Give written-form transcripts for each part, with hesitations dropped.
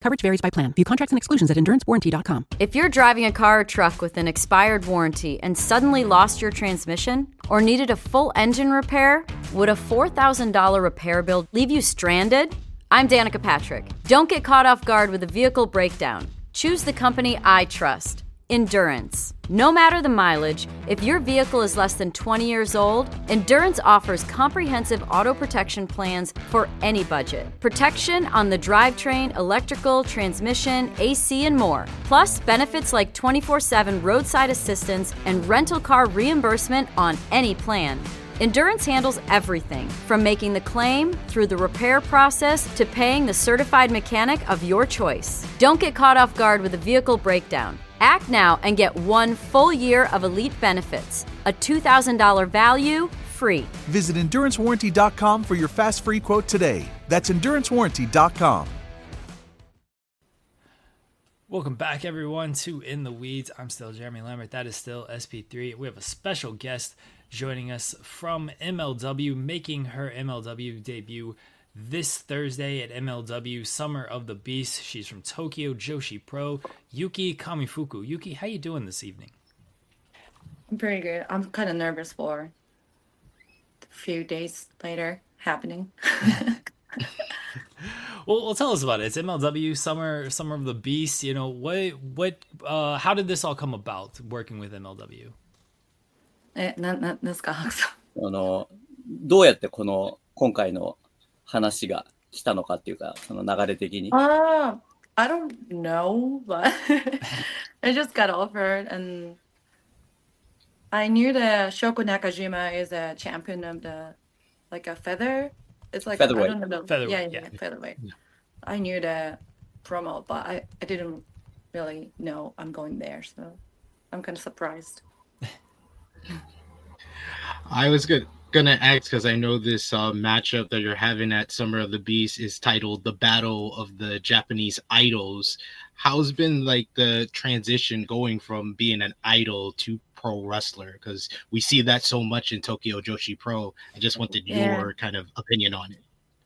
Coverage varies by plan. View contracts and exclusions at endurancewarranty.com. If you're driving a car or truck with an expired warranty and suddenly lost your transmission or needed a full engine repair, would a $4,000 repair bill leave you stranded? I'm Danica Patrick. Don't get caught off guard with a vehicle breakdown. Choose the company I trust. Endurance. No matter the mileage, if your vehicle is less than 20 years old, Endurance offers comprehensive auto protection plans for any budget. Protection on the drivetrain, electrical, transmission, AC, and more. Plus, benefits like 24/7 roadside assistance and rental car reimbursement on any plan. Endurance handles everything, from making the claim through the repair process to paying the certified mechanic of your choice. Don't get caught off guard with a vehicle breakdown. Act now and get 1 full year of elite benefits. A $2,000 value, free. Visit EnduranceWarranty.com for your fast free quote today. That's EnduranceWarranty.com. Welcome back, everyone, to In the Weeds. I'm still Jeremy Lambert. That is still SP3. We have a special guest joining us from MLW, making her MLW debut this Thursday at MLW Summer of the Beast. She's from Tokyo Joshi Pro, Yuki Kamifuku. Yuki, how you doing this evening? I'm pretty good. I'm kind of nervous for a few days later happening. Well, tell us about it. It's MLW Summer of the Beast. You know, how did this all come about, working with MLW? なんですか、ハクさん。 どうやって今回の話が来たのかっていうか、その流れ的に。 I don't know, but I just got offered, and I knew that Shoko Nakajima is a champion of like a feather. It's like featherweight. I don't know. Featherweight, Yeah, featherweight. Yeah. I knew the promo, but I didn't really know I'm going there, so I'm kind of surprised. I was gonna ask, because I know this matchup that you're having at Summer of the Beast is titled The Battle of the Japanese Idols. How's been like the transition going from being an idol to pro wrestler? Because we see that so much in Tokyo Joshi Pro. I just wanted your kind of opinion on it.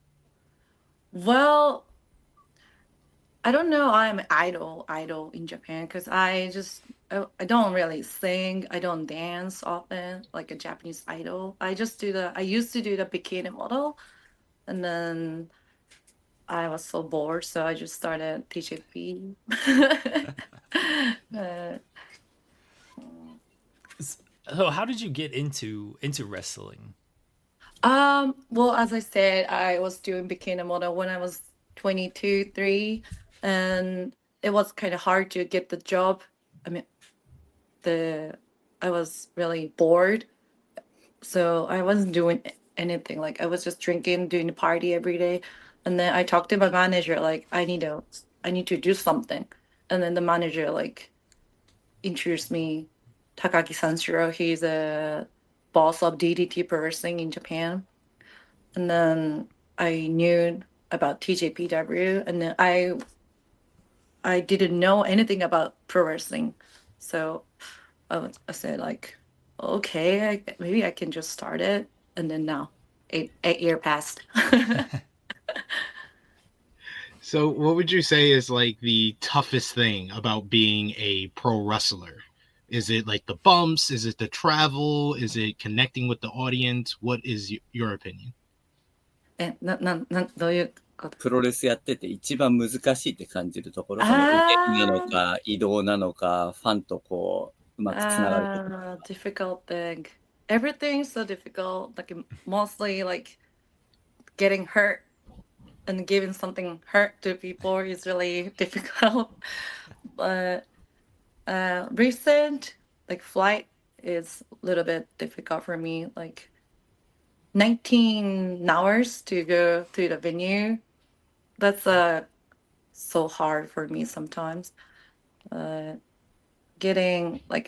Well, I don't know. I'm idol in Japan because I don't really sing. I don't dance often like a Japanese idol. I used to do the bikini model, and then I was so bored, so I just started TJP. So how did you get into wrestling? Well, as I said, I was doing bikini model when I was 22, 3, and it was kind of hard to get the job. I mean, I was really bored, so I wasn't doing anything. Like I was just drinking, doing the party every day, and then I talked to my manager like I need to do something, and then the manager like introduced me Takagi Sanshiro. He's a boss of DDT Pro Wrestling in Japan, and then I knew about TJPW, and then I didn't know anything about pro wrestling, so I said like, okay, maybe I can just start it, and then now 8 years passed. So what would you say is like the toughest thing about being a pro wrestler? Is it like the bumps? Is it the travel? Is it connecting with the audience? What is your opinion? どういうこと？ プロレスやってて一番難しいって感じるところ、その動きなのか移動なのか、ファンとこううまくつながるとか。 Difficult thing. Everything's so difficult. Like mostly like getting hurt and giving something hurt to people is really difficult. But recent like flight is a little bit difficult for me. Like 19 hours to go to the venue. That's so hard for me sometimes. Getting like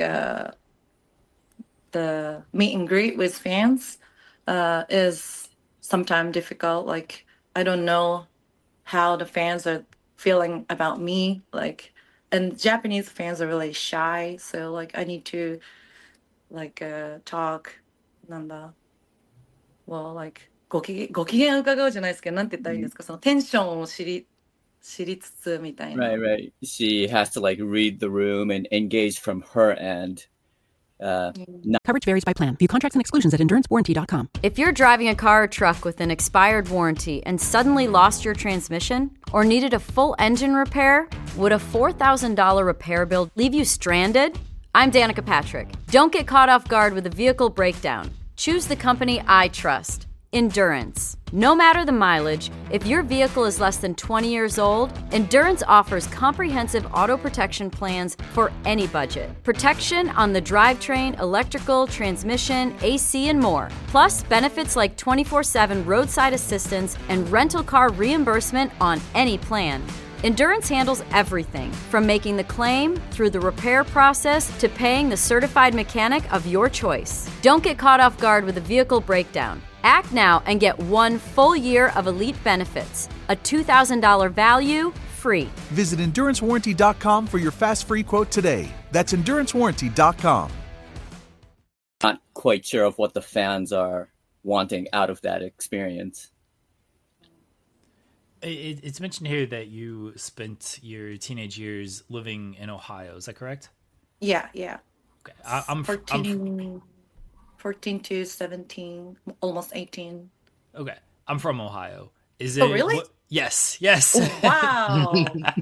the meet and greet with fans is sometimes difficult. Like I don't know how the fans are feeling about me. Like, and Japanese fans are really shy, so like I need to like talk. なんだ Well, like ご機嫌伺うじゃないですけど、なんて言ったらいいんですか、そのテンションを知り知りつつみたい Right, な。 right. She has to like read the room and engage from her end. Coverage varies by plan. View contracts and exclusions at endurancewarranty.com. If you're driving a car or truck with an expired warranty and suddenly lost your transmission or needed a full engine repair, would a $4,000 repair bill leave you stranded? I'm Danica Patrick. Don't get caught off guard with a vehicle breakdown. Choose the company I trust, Endurance. No matter the mileage, if your vehicle is less than 20 years old, Endurance offers comprehensive auto protection plans for any budget. Protection on the drivetrain, electrical, transmission, AC, and more. Plus, benefits like 24/7 roadside assistance and rental car reimbursement on any plan. Endurance handles everything from making the claim through the repair process to paying the certified mechanic of your choice. Don't get caught off guard with a vehicle breakdown. Act now and get 1 full year of elite benefits, a $2,000 value, free. Visit EnduranceWarranty.com for your fast free quote today. That's EnduranceWarranty.com. Not quite sure of what the fans are wanting out of that experience. It's mentioned here that you spent your teenage years living in Ohio. Is that correct? Yeah. Okay. I'm 14 to 17, almost 18. Okay. I'm from Ohio. Is it? Oh, really? Yes. Wow.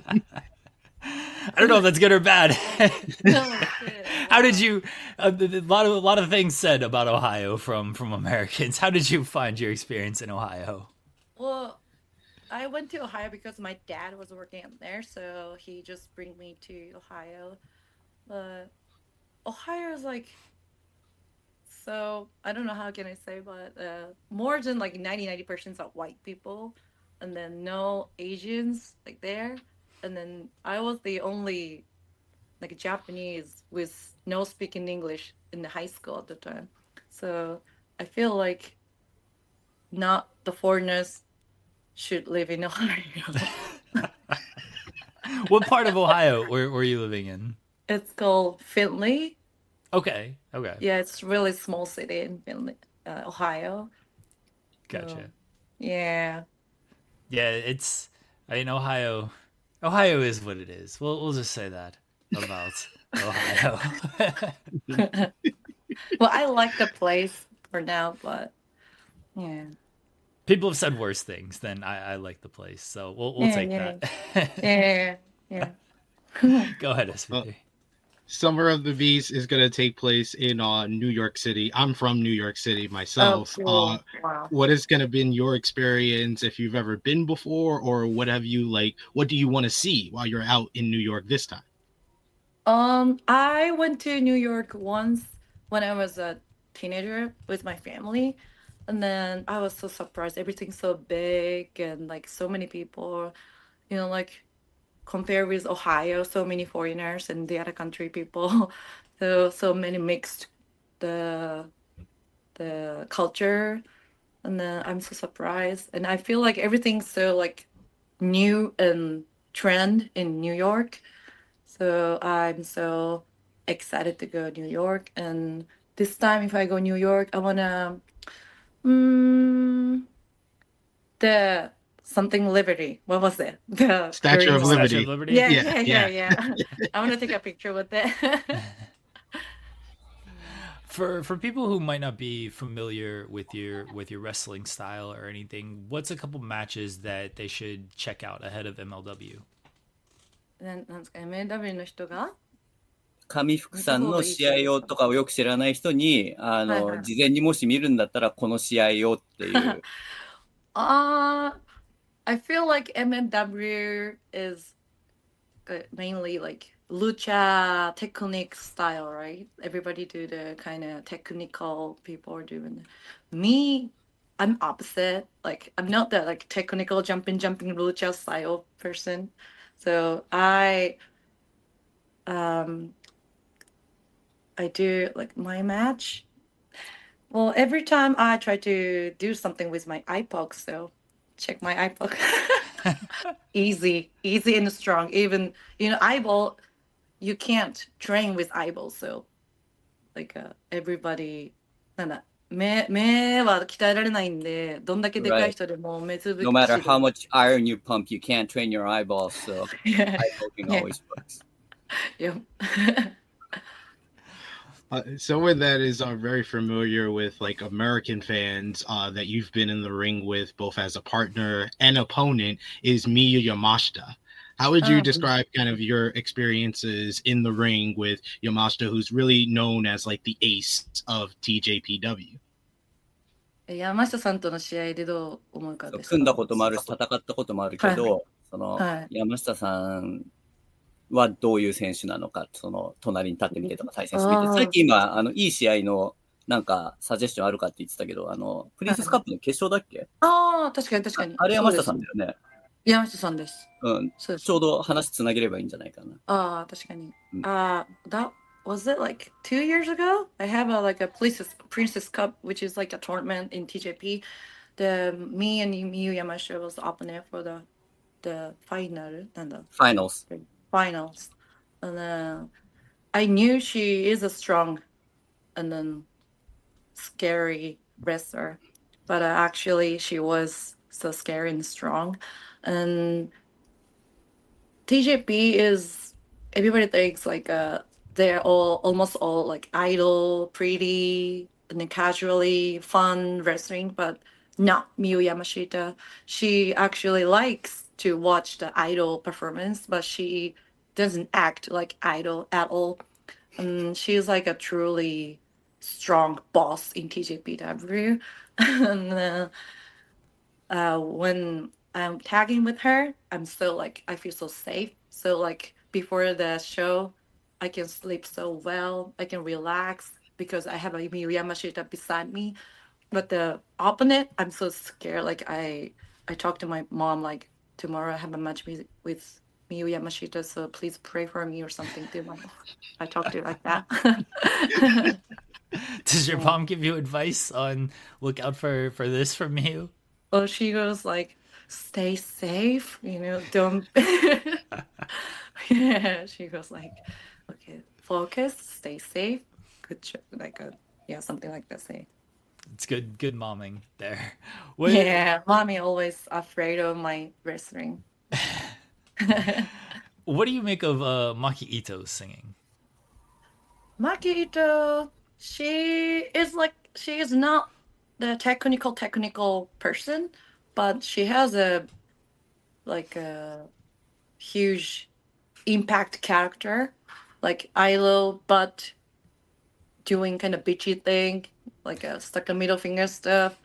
I don't know if that's good or bad. How did you? A lot of things said about Ohio from Americans. How did you find your experience in Ohio? Well, I went to Ohio because my dad was working there, so he just bring me to Ohio. But Ohio is like, so I don't know how can I say, but more than like 90% of white people, and then no Asians like there, and then I was the only like Japanese with no speaking English in the high school at the time. So I feel like not the foreigners should live in Ohio. What part of Ohio were you living in? It's called Findlay. Okay. Yeah, it's really small city in Findlay, Ohio. Gotcha. So, yeah. Yeah, Ohio is what it is. We'll just say that about Ohio. Well, I like the place for now, but yeah. People have said worse things than I like the place, so we'll take that. Yeah. Go ahead, SVP. Summer of the Beast is going to take place in New York City. I'm from New York City myself. Oh, cool. Wow. What is going to be your experience if you've ever been before, or what do you want to see while you're out in New York this time? I went to New York once when I was a teenager with my family, and then I was so surprised. Everything's so big and like so many people, like compared with Ohio, so many foreigners and the other country people, so many mixed the culture, and then I'm so surprised, and I feel like everything's so like new and trend in New York, so I'm so excited to go to New York. And this time, if I go New York, I wanna the something Liberty. What was it? The Statue of Liberty. Statue of Liberty? Yeah. I want to take a picture with it. For people who might not be familiar with your wrestling style or anything, what's a couple matches that they should check out ahead of MLW? なんですか、MLW の人が上福さんの試合をとかをよく知らない人に、事前にもし見るんだったらこの試合をっていう。 I feel like MLW is mainly like lucha technique style, right? Everybody do the kind of technical people are doing. Me, I'm opposite. Like I'm not that like technical jumping lucha style person. So I do like my match. Well, every time I try to do something with my iPod, so check my iPod. Easy and strong. Even eyeball, you can't train with eyeball. So like everybody, 目は鍛えられないんで、どんだけでかい Right. 人でも目つぶ No し matter で how much iron you pump, you can't train your eyeballs. So Yeah. eye poking Yeah. always works. Yeah. Someone that is very familiar with like American fans that you've been in the ring with both as a partner and opponent is Miyu Yamashita. How would you describe kind of your experiences in the ring with Yamashita, who's really known as like the ace of TJPW? 山下さんとの試合でどう思うかですか？ 組んだこともあるし、戦ったこともあるけど、山下さんはどういう選手なのか、隣に立ってみてとか対戦してみて、さっき今、いい試合の、なんか、サジェスションあるかって言ってたけど、プリンセスカップの決勝だっけ？ 確かに。 あれ山下さんだよね。 山下さんです。 ちょうど話つなげればいいんじゃないかな。 確かに。That was it like 2 years ago? I have a Princess Cup, which is like a tournament in TJP. Me and Miyu Yamashita was the opponent for the final and the finals. And then I knew she is a strong and then scary wrestler, but actually she was so scary and strong. And TJP is, everybody thinks like they're almost all like idol, pretty, and then casually fun wrestling, but not Miyu Yamashita. She actually likes to watch the idol performance, but she doesn't act like idol at all. And she's like a truly strong boss in TJPW. And when I'm tagging with her, I'm so like, I feel so safe. So like before the show, I can sleep so well. I can relax because I have a Miyu Yamashita beside me. But the opponent, I'm so scared. Like I talked to my mom like, tomorrow I have a match with Miyu Yamashita, so please pray for me or something. I talked to her like that. Does your mom give you advice on look out for this from Miyu? Well, she goes like, stay safe, don't. Yeah, she goes like, okay, focus, stay safe, good job, something like that. Say. It's good momming there. Yeah, mommy always afraid of my wrestling. What do you make of Maki Ito's singing? Maki Ito, she is not the technical person, but she has a huge impact character, like Ilo, but doing kind of bitchy thing, like a stuck a middle finger stuff.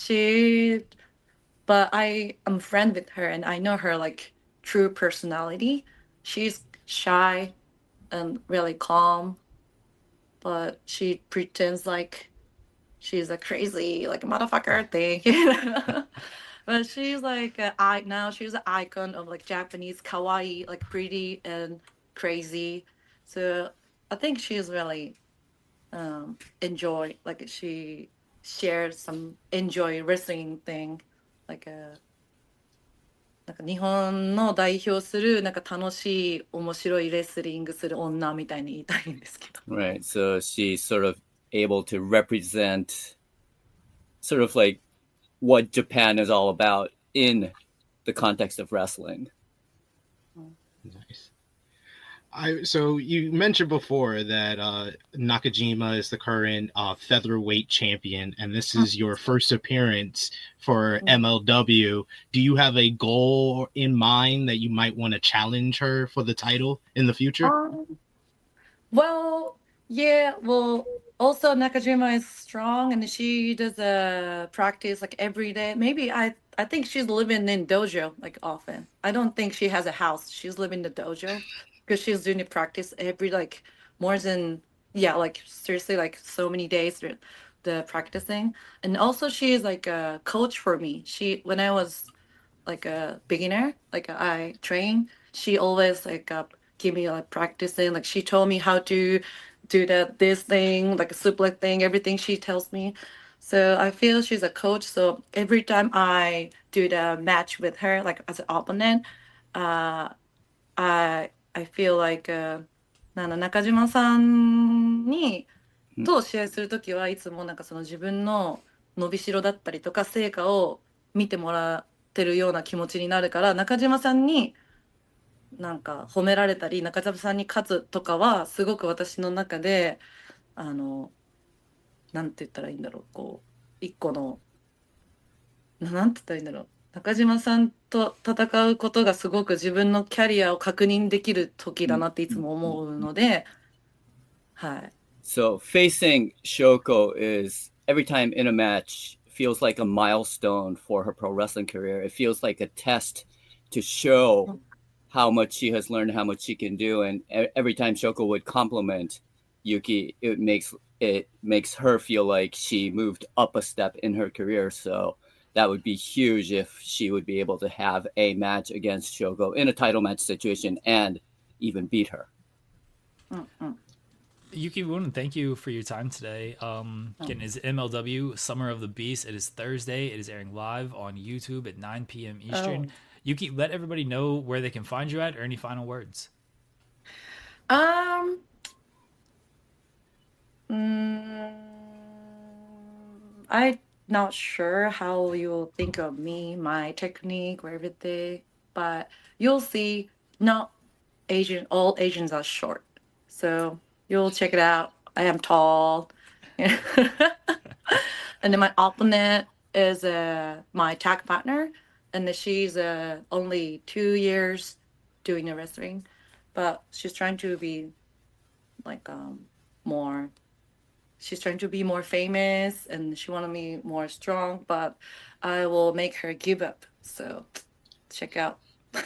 But I am friend with her and I know her like true personality. She's shy and really calm, but she pretends like she's a crazy like motherfucker thing. But she's like now she's an icon of like Japanese kawaii, like pretty and crazy. So I think she's really enjoy, like she shares some enjoy wrestling thing, like なんか日本の代表するなんか楽しい面白いレスリングする女みたいに言いたいんですけど。 Right, so she's sort of able to represent sort of like what Japan is all about in the context of wrestling. Nice. So you mentioned before that Nakajima is the current featherweight champion, and this is your first appearance for MLW. Do you have a goal in mind that you might want to challenge her for the title in the future? Also Nakajima is strong, and she does practice like every day. Maybe I think she's living in dojo like often. I don't think she has a house. She's living in the dojo. Because she's doing the practice every like more than seriously like so many days the practicing. And also she is like a coach for me. When I was like a beginner, like I train, she always like give me like practicing, like she told me how to do this thing, like a suplex thing, everything she tells me. So I feel she's a coach. So every time I do the match with her, like as an opponent, I feel like 中島さんにと試合するときはいつもなんかその自分の伸びしろだったりとか成果を見てもらってるような気持ちになるから、中島さんになんか褒められたり中島さんに勝つとかはすごく私の中でなんて言ったらいいんだろう、こう一個のなんて言ったらいいんだろう、中島さんと戦うことがすごく自分のキャリアを確認できる時だなっていつも思うので、はい。 So facing Shoko is every time in a match feels like a milestone for her pro wrestling career. It feels like a test to show how much she has learned, how much she can do. And every time Shoko would compliment Yuki, it makes her feel like she moved up a step in her career. So that would be huge if she would be able to have a match against Shoko in a title match situation and even beat her. Yuki, we want to thank you for your time today. Again, is MLW Summer of the Beast. It is Thursday. It is airing live on YouTube at 9 p.m. Eastern. Yuki, let everybody know where they can find you at, or any final words. I'm not sure how you'll think of me, my technique or everything, but you'll see all Asians are short. So you'll check it out. I am tall. And then my opponent is my tag partner. And then she's only 2 years doing the wrestling. But she's trying to be like she's trying to be more famous. And she wants to be more strong. But I will make her give up. So check out.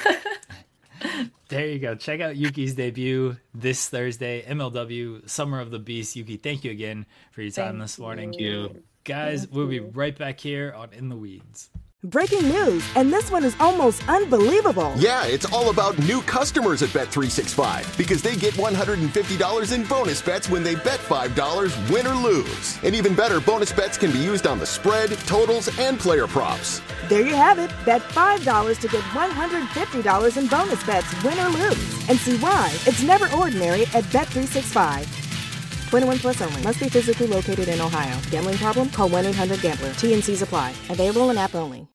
There you go. Check out Yuki's debut this Thursday, MLW Summer of the Beast. Yuki, thank you again for your time this morning. Thank you. Guys, we'll be right back here on In the Weeds. Breaking news, and this one is almost unbelievable. Yeah, it's all about new customers at Bet365 because they get $150 in bonus bets when they bet $5, win or lose. And even better, bonus bets can be used on the spread, totals, and player props. There you have it. Bet $5 to get $150 in bonus bets, win or lose. And see why it's never ordinary at Bet365. 21 plus only. Must be physically located in Ohio. Gambling problem? Call 1-800-GAMBLER. T&Cs apply. Available in app only.